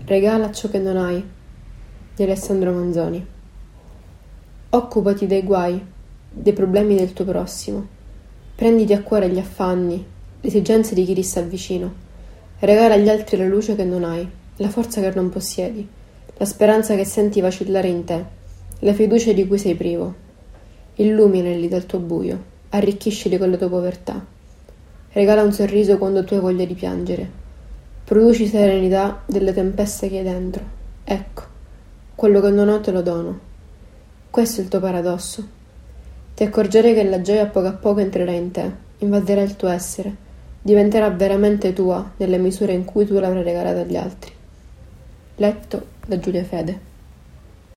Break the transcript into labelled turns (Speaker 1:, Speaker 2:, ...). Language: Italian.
Speaker 1: Regala ciò che non hai, di Alessandro Manzoni. Occupati dei guai, dei problemi del tuo prossimo. Prenditi a cuore gli affanni, le esigenze di chi ti sta vicino. Regala agli altri la luce che non hai, la forza che non possiedi, la speranza che senti vacillare in te, la fiducia di cui sei privo. Illuminali dal tuo buio, arricchiscili con la tua povertà. Regala un sorriso quando tu hai voglia di piangere. Produci serenità delle tempeste che hai dentro. Ecco, quello che non ho te lo dono. Questo è il tuo paradosso. Ti accorgerai che la gioia a poco entrerà in te, invaderà il tuo essere, diventerà veramente tua nella misura in cui tu l'avrai regalata agli altri. Letto da Giulia Fede.